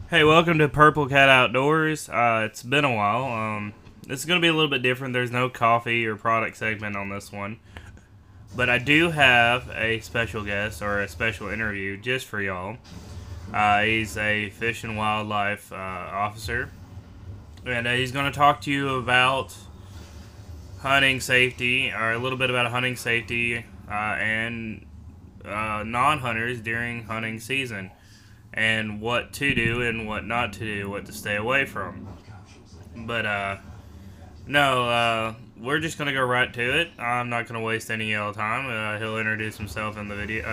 Hey, welcome to Purple Cat Outdoors. It's been a while. This is going to be a little bit different. There's no coffee or product segment on this one. But I do have a special guest or a special interview just for y'all. He's a Fish and Wildlife officer. And he's going to talk to you about hunting safety, or a little bit about hunting safety and non-hunters during hunting season. And what to do and what not to do, what to stay away from. But we're just gonna go right to it. I'm not gonna waste any of y'all time. He'll introduce himself in the video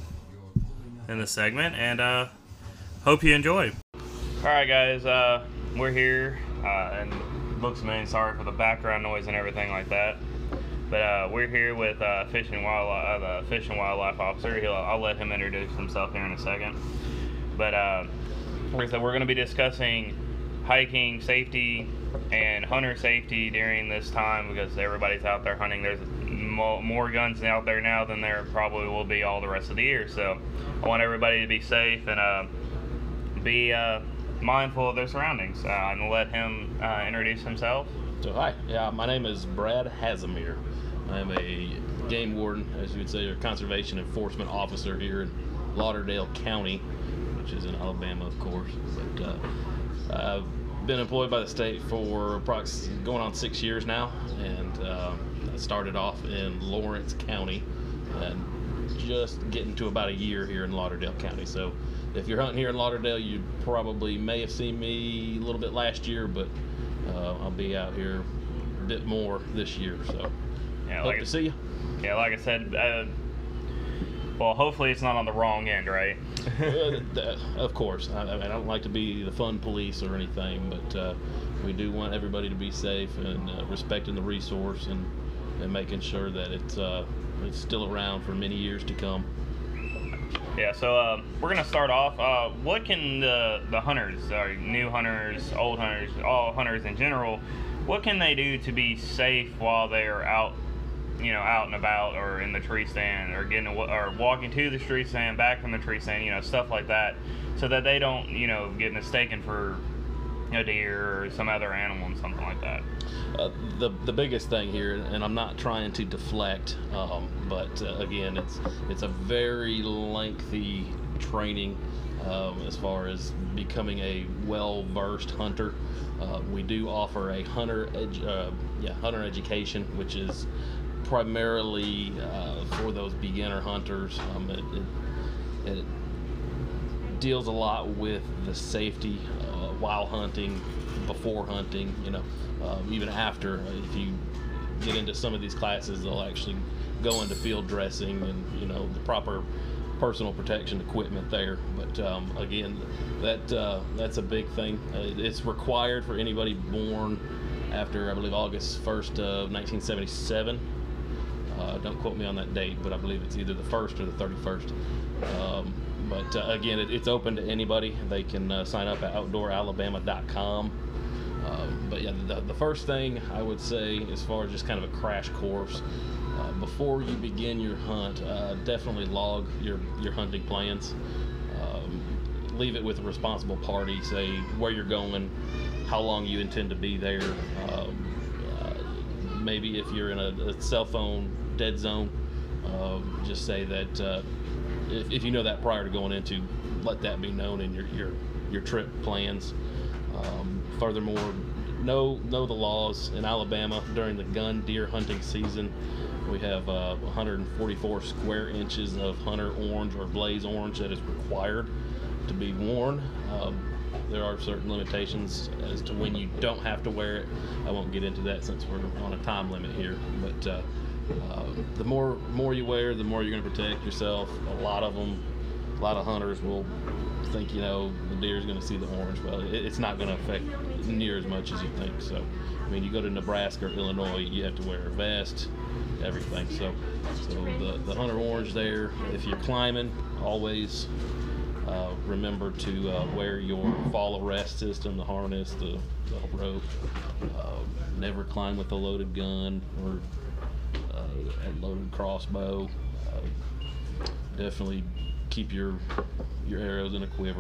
in the segment, and hope you enjoy. All right, guys, we're here, and looks mean. Sorry for the background noise and everything like that. But we're here with Fish and Wildlife, the Fish and Wildlife officer. I'll let him introduce himself here in a second. But like I said, we're going to be discussing hiking safety and hunter safety during this time because everybody's out there hunting. There's more guns out there now than there probably will be all the rest of the year. So I want everybody to be safe and be mindful of their surroundings. I'm going to let him introduce himself. So hi, my name is Brad Hazimir. I'm a game warden, as you would say, or conservation enforcement officer here in Lauderdale County, which is in Alabama, of course. But I've been employed by the state for approximately going on 6 years now, and I started off in Lawrence County and just getting to about a year here in Lauderdale County. So if you're hunting here in Lauderdale, you probably may have seen me a little bit last year, but I'll be out here a bit more this year. So yeah, hope to see you. Yeah, like I said, well, hopefully it's not on the wrong end, right? Of course. I don't like to be the fun police or anything, but we do want everybody to be safe and respecting the resource and making sure that it's still around for many years to come. Yeah, so we're going to start off. What can the hunters, or new hunters, old hunters, all hunters in general, what can they do to be safe while they're out and about, or in the tree stand, or walking to the tree stand, back from the tree stand, stuff like that, so that they don't, get mistaken for a deer or some other animal and something like that. The biggest thing here, and I'm not trying to deflect, but again, it's a very lengthy training as far as becoming a well-versed hunter. We do offer a hunter education, which is primarily for those beginner hunters. It deals a lot with the safety while hunting, before hunting, even after. If you get into some of these classes, they'll actually go into field dressing and the proper personal protection equipment there. But again, that's a big thing. It's required for anybody born after, I believe, August 1st of 1977. Don't quote me on that date, but I believe it's either the 1st or the 31st. But again, it's open to anybody. They can sign up at outdooralabama.com. But yeah, the first thing I would say, as far as just kind of a crash course, before you begin your hunt, definitely log your hunting plans. Leave it with a responsible party. Say where you're going, how long you intend to be there. Maybe if you're in a cell phone dead zone, just say that if you know that prior to going into, let that be known in your trip plans. Furthermore, know the laws in Alabama during the gun deer hunting season. We have 144 square inches of hunter orange or blaze orange that is required to be worn. There are certain limitations as to when you don't have to wear it. I won't get into that since we're on a time limit here. But the more you wear, the more you're going to protect yourself. A lot of hunters will think the deer's going to see the orange. Well, it's not going to affect near as much as you think. So, I mean, you go to Nebraska or Illinois, you have to wear a vest, everything. So the hunter orange there. If you're climbing, always remember to wear your fall arrest system, the harness, the rope. Never climb with a loaded gun or a loaded crossbow. Definitely keep your arrows in a quiver.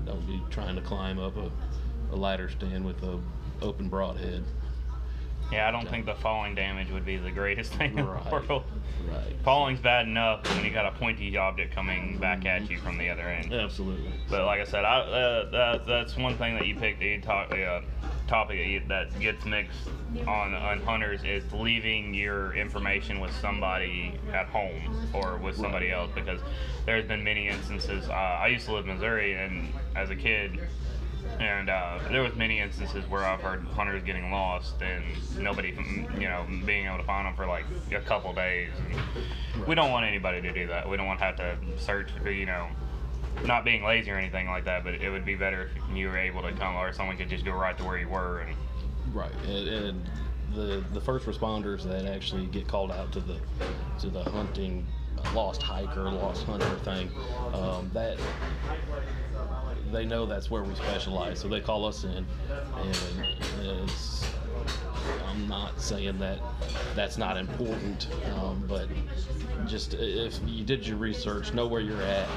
Don't be trying to climb up a ladder stand with a open broadhead. Yeah, I don't think the falling damage would be the greatest thing in the world. Right. Falling's bad enough when you got a pointy object coming back at you from the other end. Absolutely. But like I said, that's one thing that you picked. The topic that gets mixed on hunters is leaving your information with somebody at home or with somebody else, because there's been many instances. I used to live in Missouri, and as a kid. And there was many instances where I've heard hunters getting lost and nobody, being able to find them for like a couple days. And we don't want anybody to do that. We don't want to have to search for, not being lazy or anything like that, but it would be better if you were able to come, or someone could just go right to where you were. And right. And the first responders that actually get called out to the hunting lost hiker, lost hunter thing, that they know that's where we specialize, so they call us in, and I'm not saying that that's not important, but just if you did your research, know where you're at,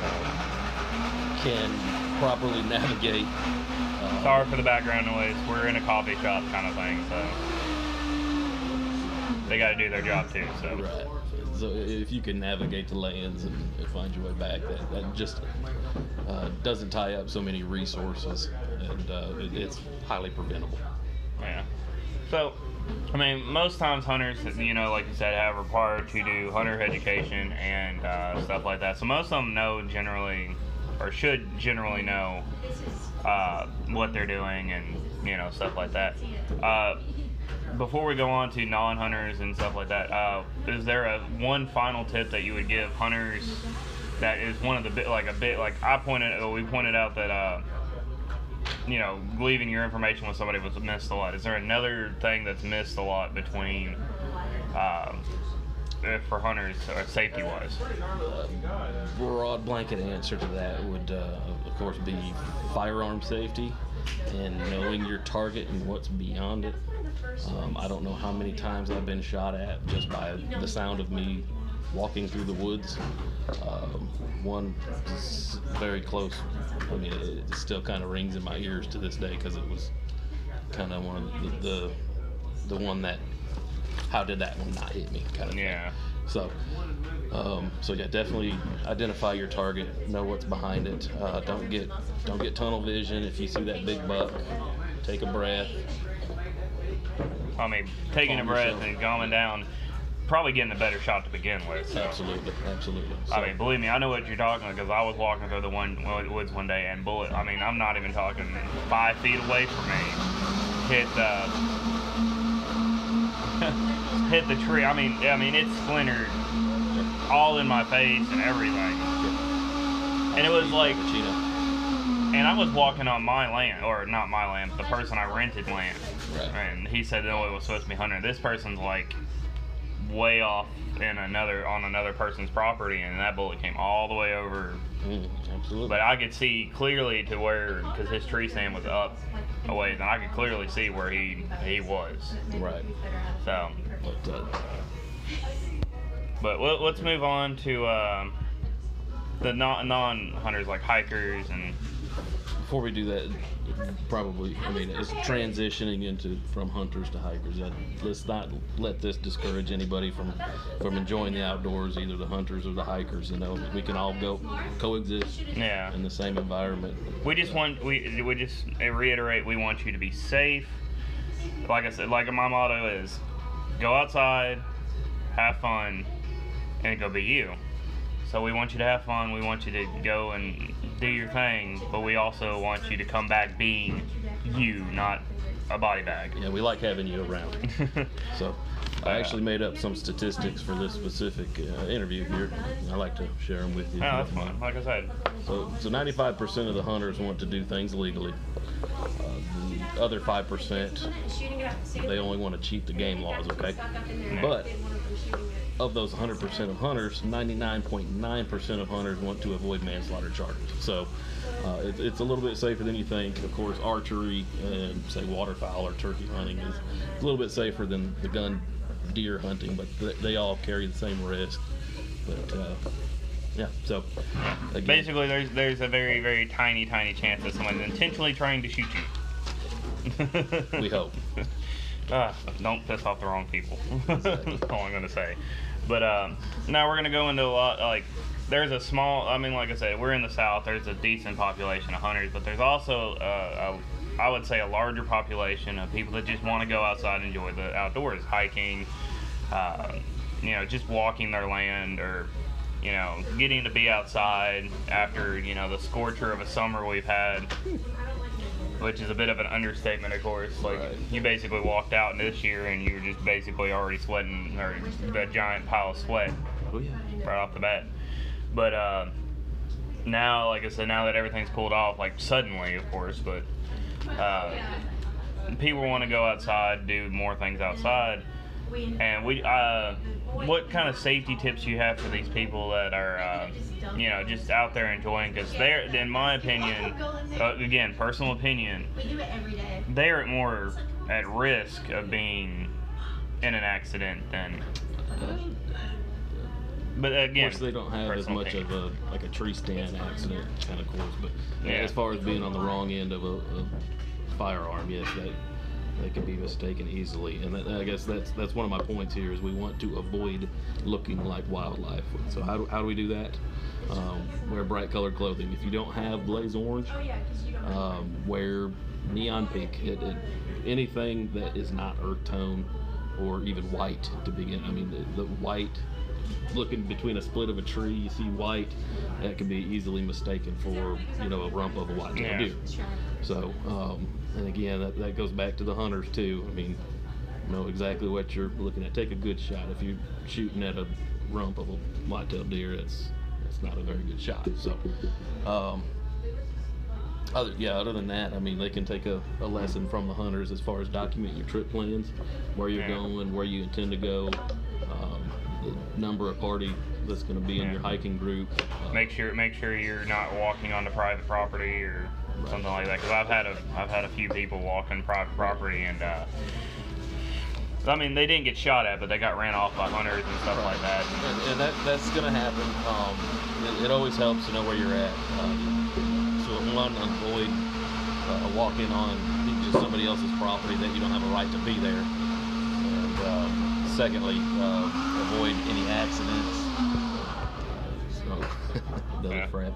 can properly navigate. Sorry for the background noise. We're in a coffee shop kind of thing, so they got to do their job too. So. Right. So if you can navigate the lands and find your way back, that just doesn't tie up so many resources, and it's highly preventable. Yeah. So, I mean, most times hunters, like you said, have required to do hunter education and stuff like that. So most of them know generally, or should generally know, what they're doing and, stuff like that. Before we go on to non-hunters and stuff like that, is there one final tip that you would give hunters that is one of the we pointed out that leaving your information with somebody was missed a lot. Is there another thing that's missed a lot between for hunters or safety wise? Broad blanket answer to that would of course be firearm safety and knowing your target and what's beyond it. I don't know how many times I've been shot at just by the sound of me walking through the woods. One very close. I mean, it still kind of rings in my ears to this day because it was kind of one of the one that, how did that one not hit me kind of thing. So yeah, definitely identify your target, know what's behind it. Don't get tunnel vision. If you see that big buck, take a breath. I mean, taking a breath and calming down, probably getting a better shot to begin with. So. Absolutely. So, I mean, believe me, I know what you're talking about, because I was walking through the woods one day, and I'm not even talking 5 feet away from me, hit the tree. I mean, it splintered all in my face and everything. And it was like, and I was walking on my land, or not my land, but the person I rented land. Right. And he said, no, it was supposed to be hunting. This person's like way off on another person's property, and that bullet came all the way over. Absolutely. But I could see clearly to where, because his tree stand was up a ways, and I could clearly see where he was. Right. So. But let's move on to the non-hunters, like hikers and. Before we do that, probably, I mean, it's transitioning from hunters to hikers. Let's not let this discourage anybody from enjoying the outdoors, either the hunters or the hikers. We can all go coexist in the same environment. We just reiterate, we want you to be safe. Like I said, like my motto is, go outside, have fun, and go be you. So we want you to have fun, we want you to go and do your thing, but we also want you to come back being you, not a body bag. Yeah, we like having you around. So I actually made up some statistics for this specific interview here. I like to share them with you. Yeah, that's fine, like I said. So 95% of the hunters want to do things legally. The other 5%, they only want to cheat the game laws, okay? But of those 100% of hunters, 99.9% of hunters want to avoid manslaughter charges. So it's a little bit safer than you think. Of course, archery and, say, waterfowl or turkey hunting is a little bit safer than the gun deer hunting, but they all carry the same risk. But Yeah. So again, basically, there's a very, very tiny chance that someone's intentionally trying to shoot you. we hope. Don't piss off the wrong people. Exactly. That's all I'm gonna say. But now we're gonna go into a lot like. There's a small, I mean, like I said, we're in the South. There's a decent population of hunters, but there's also, I would say, a larger population of people that just want to go outside and enjoy the outdoors, hiking, just walking their land, or, getting to be outside after, the scorcher of a summer we've had, which is a bit of an understatement, of course. Like, right. You basically walked out this year and you were just basically already sweating, or a giant pile of sweat right off the bat. But now, like I said, now that everything's cooled off, like suddenly, of course, but people want to go outside, do more things outside. And what kind of safety tips do you have for these people that are, just out there enjoying? Because they're, in my opinion, again, personal opinion, they're more at risk of being in an accident than. But again, of course, they don't have as much of a tree stand accident kind of course. But as far as being on the wrong end of a firearm, yes, that can be mistaken easily. And I guess that's one of my points here is we want to avoid looking like wildlife. So how do we do that? Wear bright colored clothing. If you don't have blaze orange, wear neon pink. Anything that is not earth tone or even white to begin. I mean, the white. Looking between a split of a tree, you see white, that can be easily mistaken for, a rump of a white-tailed deer. So, and again, that goes back to the hunters too. I mean, know exactly what you're looking at. Take a good shot. If you're shooting at a rump of a white-tailed deer, that's not a very good shot. So, other than that, I mean, they can take a lesson from the hunters as far as document your trip plans, where you're going, where you intend to go. The number of party that's going to be in your hiking group. Make sure you're not walking onto private property or something like that. Because I've had a few people walk on private property, and I mean, they didn't get shot at, but they got ran off by hunters and stuff like that. And that's going to happen. It always helps to know where you're at. So one, avoid walking on somebody else's property that you don't have a right to be there. And secondly, avoid any accidents. Another crap.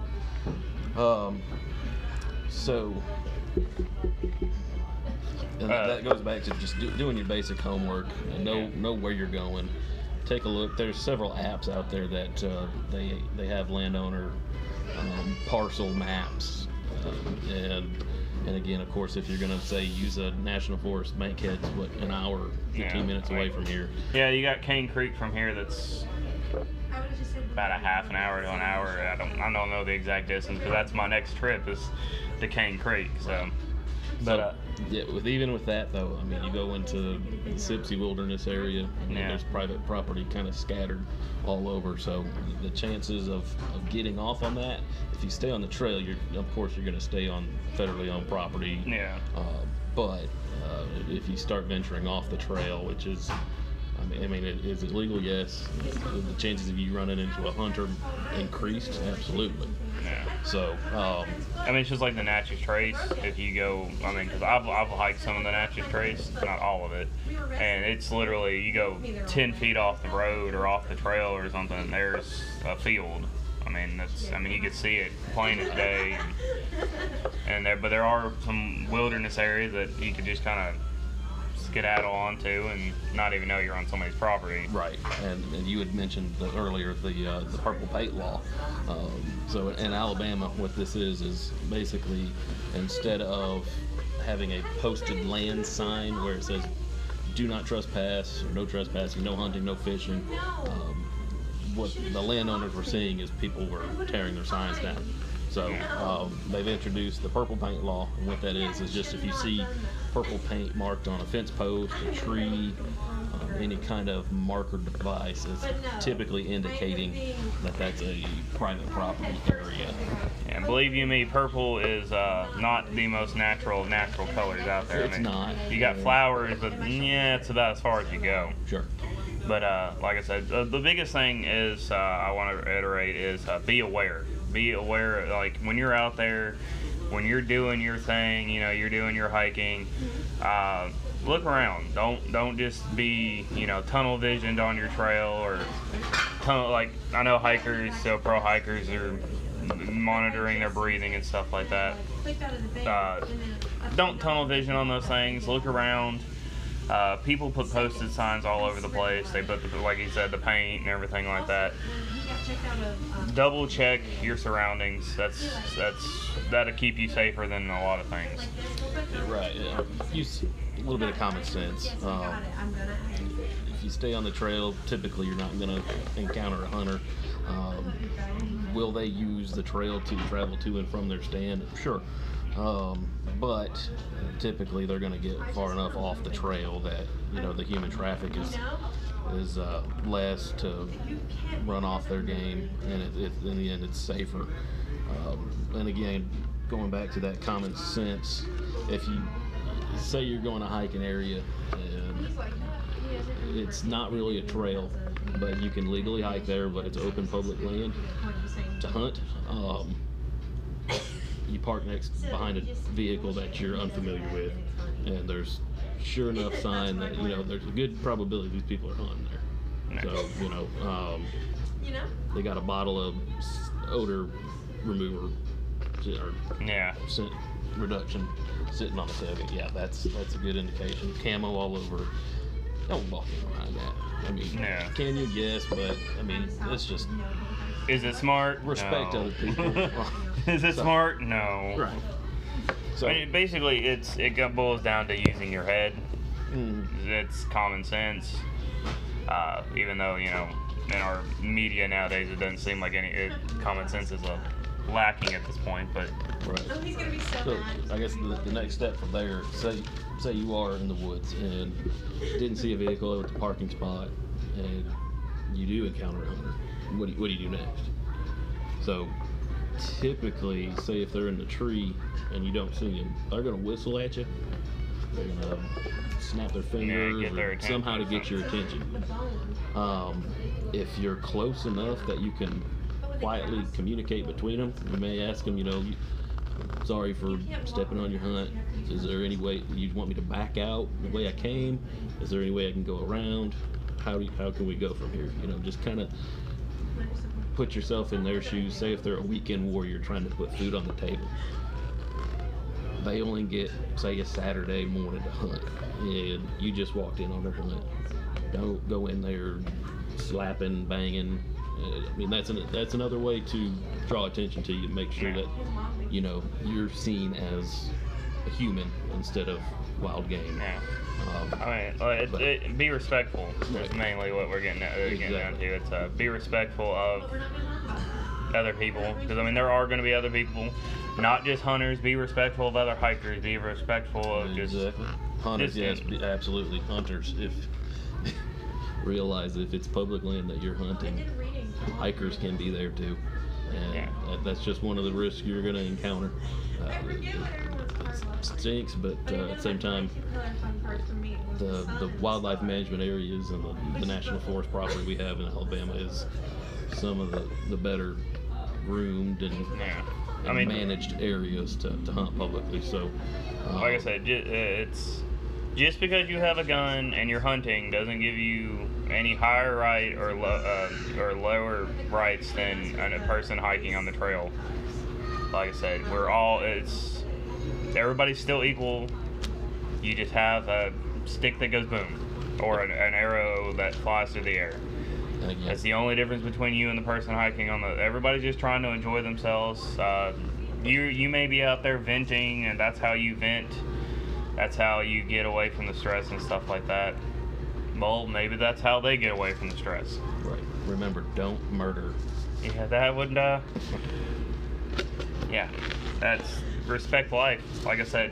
And that goes back to just doing your basic homework and know where you're going. Take a look. There's several apps out there that they have landowner parcel maps, and again, of course, if you're going to say use a National Forest, Bankhead's an hour, 15 minutes away from here. Yeah, you got Cane Creek from here that's about a half an hour to an hour. I don't know the exact distance, because that's my next trip is to Cane Creek. So, but even with that though, I mean, you go into the Sipsey Wilderness area, and there's private property kind of scattered all over. So the chances of getting off on that, if you stay on the trail, of course you're going to stay on federally owned property. Yeah. But if you start venturing off the trail, which is, I mean, is it legal? Yes. The chances of you running into a hunter increased? Absolutely. Yeah. So, I mean, it's just like the Natchez Trace. If you go, I mean, because I've hiked some of the Natchez Trace, not all of it, and it's literally, you go 10 feet off the road or off the trail or something, and there's a field. I mean, you can see it plain as day, but there are some wilderness areas that you could just kind of skedaddle onto and not even know you're on somebody's property. Right, and you had mentioned earlier the purple paint law. So in Alabama, what this is basically, instead of having a posted land sign where it says "Do not trespass" or "No trespassing," "No hunting," "No fishing," what the landowners were seeing is people were tearing their signs down. So they've introduced the purple paint law, and what that is just if you see purple paint marked on a fence post, a tree, any kind of marker device, is typically indicating that that's a private property area. And believe you me, purple is not the most natural colors out there. It's not. You got flowers, but it's about as far as you go. Sure. But like I said, the biggest thing is I want to reiterate is be aware. Be aware, like when you're out there, when you're doing your thing, you know, you're doing your hiking. Look around. Don't just be, you know, tunnel visioned on your trail or like I know hikers, so pro hikers are monitoring their breathing and stuff like that. Don't tunnel vision on those things. Look around. People put posted signs all over the place. They put, like he said, the paint and everything like that. Double check your surroundings. That'll keep you safer than a lot of things. Right. Yeah. Use a little bit of common sense. If you stay on the trail, typically you're not going to encounter a hunter. Will they use the trail to travel to and from their stand? Sure. But typically they're going to get far enough off the trail that, you know, the human traffic is less to run off their game, and in the end it's safer. And again, going back to that common sense, if you say you're going to hike an area and it's not really a trail, but you can legally hike there, but it's open public land to hunt, you park behind a vehicle that you're unfamiliar with, and there's sure enough sign that, you know, there's a good probability these people are hunting there. So, you know, they got a bottle of odor remover or scent reduction sitting on the tailgate. Yeah, that's a good indication. Camo all over. Don't walk in behind that. I mean, can you? Yes, but I mean, it's just. Is it smart? Respect other people. Is it smart? No. Right. So I mean, basically, it boils down to using your head. It's common sense. Even though, you know, in our media nowadays, it doesn't seem like common sense is lacking at this point. But right. Oh, he's gonna be so mad. I guess the next step from there, say you are in the woods and didn't see a vehicle at the parking spot, and you do encounter a hunter. What do you do next? So typically, say if they're in the tree and you don't see them, they're gonna whistle at you. They're gonna snap their fingers or somehow to get your attention. If you're close enough that you can quietly communicate between them, you may ask them, you know, sorry for stepping on your hunt. Is there any way you want me to back out the way I came? Is there any way I can go around? How can we go from here? You know, just kind of put yourself in their shoes. Say if they're a weekend warrior trying to put food on the table. They only get, say, a Saturday morning to hunt, and you just walked in on their hunt. Don't go in there slapping, banging. I mean, that's another way to draw attention to you. Make sure that, you know, you're seen as a human instead of wild game. I mean, be respectful is mainly what we're getting down to. It's be respectful of other people, because I mean there are going to be other people, not just hunters. Be respectful of other hikers. Be respectful of just hunters. Yes, absolutely. Hunters, if realize if it's public land that you're hunting, hikers can be there too, and that's just one of the risks you're going to encounter. It stinks, but at the same time, the wildlife management areas and the national forest property we have in Alabama is some of the better groomed and managed areas to hunt publicly. So, like I said, it's just because you have a gun and you're hunting doesn't give you any higher right or lower rights than a person hiking on the trail. Like I said, everybody's still equal. You just have a stick that goes boom, or an arrow that flies through the air. That's the only difference between you and the person hiking on the. Everybody's just trying to enjoy themselves. You may be out there venting, and that's how you vent. That's how you get away from the stress and stuff like that. Well, maybe that's how they get away from the stress. Right. Remember, don't murder. Yeah, that would. Yeah, that's respect life. Like I said,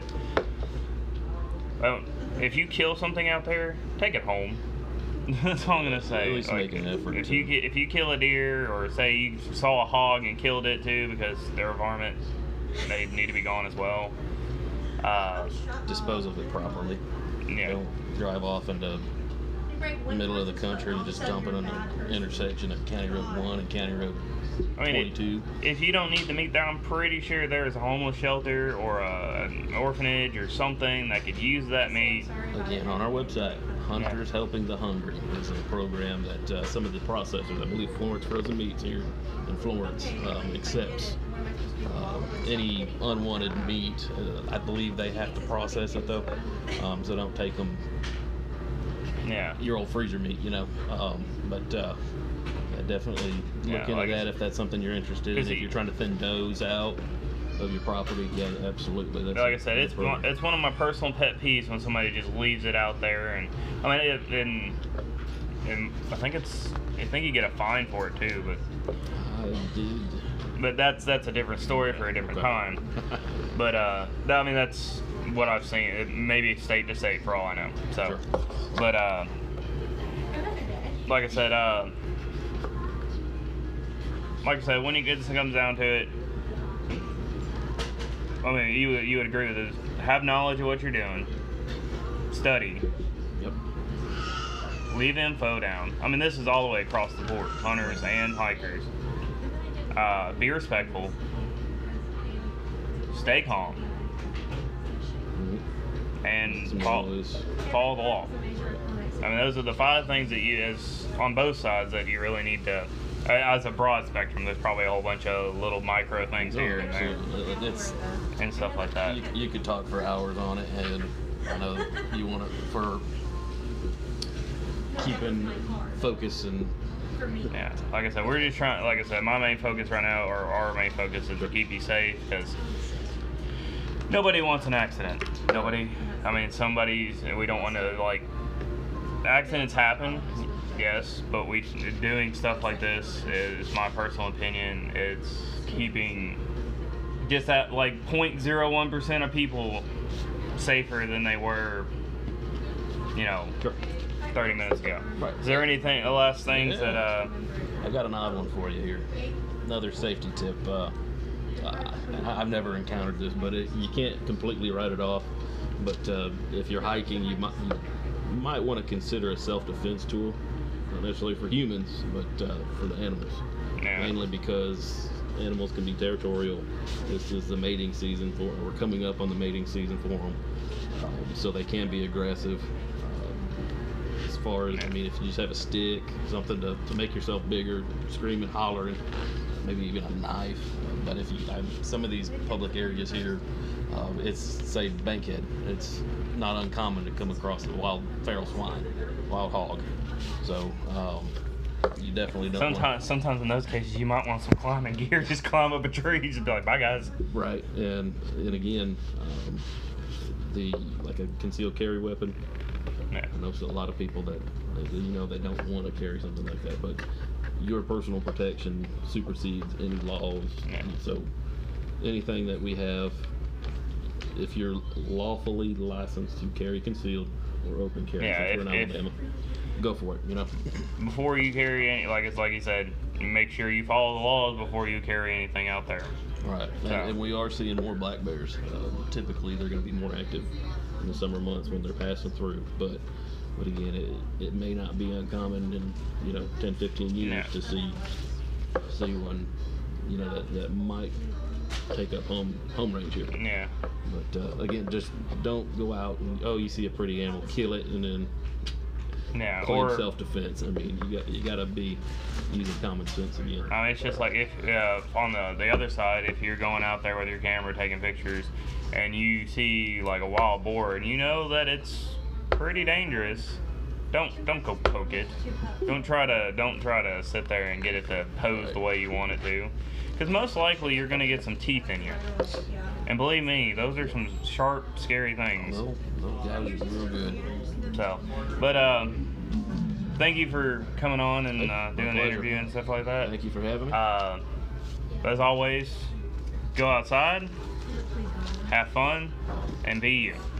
if you kill something out there, take it home. That's all I'm gonna say. At least make an effort. If you kill a deer, or say you saw a hog and killed it too, because they're a varmint, they need to be gone as well. Dispose of it properly. Yeah. Don't drive off into middle of the country, just dumping on the intersection of County Road 1 and County Road 22. If you don't need the meat there, I'm pretty sure there's a homeless shelter or an orphanage or something that could use that meat. Again, on our website, Hunters Helping the Hungry is a program that some of the processors, I believe Florence Frozen Meats here in Florence, accepts any unwanted meat. I believe they have to process it though, so don't take them. Yeah. Your old freezer meat, you know. Yeah, definitely look into that if that's something you're interested in. If you're trying to thin does out of your property, yeah, absolutely. That's like I said, it's one of my personal pet peeves when somebody just leaves it out there, and I mean, and I think you get a fine for it too, but I did. But that's a different story for a different time. But I mean, that's what I've seen. Maybe state to state for all I know. So, sure. But like I said, when it comes down to it, I mean, you would agree with this. Have knowledge of what you're doing. Study. Yep. Leave info down. I mean, this is all the way across the board, hunters and hikers. Be respectful. Stay calm. And follow the law. I mean, those are the 5 things that you, on both sides, that you really need to. As a broad spectrum, there's probably a whole bunch of little micro things here and there, and stuff like that. You could talk for hours on it, and I know you want it for keeping focus and. Yeah, like I said, we're just trying. Like I said, my main focus right now, or our main focus, is to keep you safe, because nobody wants an accident. Nobody. I mean, we don't want to, like, accidents happen, yes, but doing stuff like this is my personal opinion. It's keeping just that, like, 0.01% of people safer than they were, 30 minutes ago. Right. Is there anything, the last things that I got an odd one for you here. Another safety tip. I've never encountered this, but you can't completely write it off. But if you're hiking, you might want to consider a self-defense tool, not necessarily for humans, but for the animals. Yeah. Mainly because animals can be territorial. This is the mating season we're coming up on the mating season for them, so they can be aggressive. As far as, I mean, if you just have a stick, something to make yourself bigger, screaming, hollering, maybe even a knife. But if some of these public areas here, it's, say, Bankhead, it's not uncommon to come across a wild feral swine, wild hog. So you definitely don't. Sometimes in those cases, you might want some climbing gear. Just climb up a tree, just be like, "Bye, guys." Right, and again, like a concealed carry weapon. Yeah. I know a lot of people that they don't want to carry something like that, but your personal protection supersedes any laws. Yeah. So anything that we have, if you're lawfully licensed to carry concealed or open carry, since we're in Alabama, go for it. Before you carry any, like you said, make sure you follow the laws before you carry anything out there. Right, and we are seeing more black bears. Typically, they're going to be more active in the summer months when they're passing through, but again, it may not be uncommon in 10-15 years to see one that might take up home range here. Yeah. But again, just don't go out and you see a pretty animal, kill it, and then claim self-defense. I mean, you gotta be using common sense again. I mean, it's just like if on the other side, if you're going out there with your camera taking pictures, and you see like a wild boar, and you know that it's pretty dangerous, don't go poke it. Don't try to sit there and get it to pose the way you want it to, because most likely you're gonna get some teeth in you. And believe me, those are some sharp, scary things. Those guys are real good. So, but thank you for coming on and doing the interview and stuff like that. Thank you for having me. As always, go outside, have fun, and be you.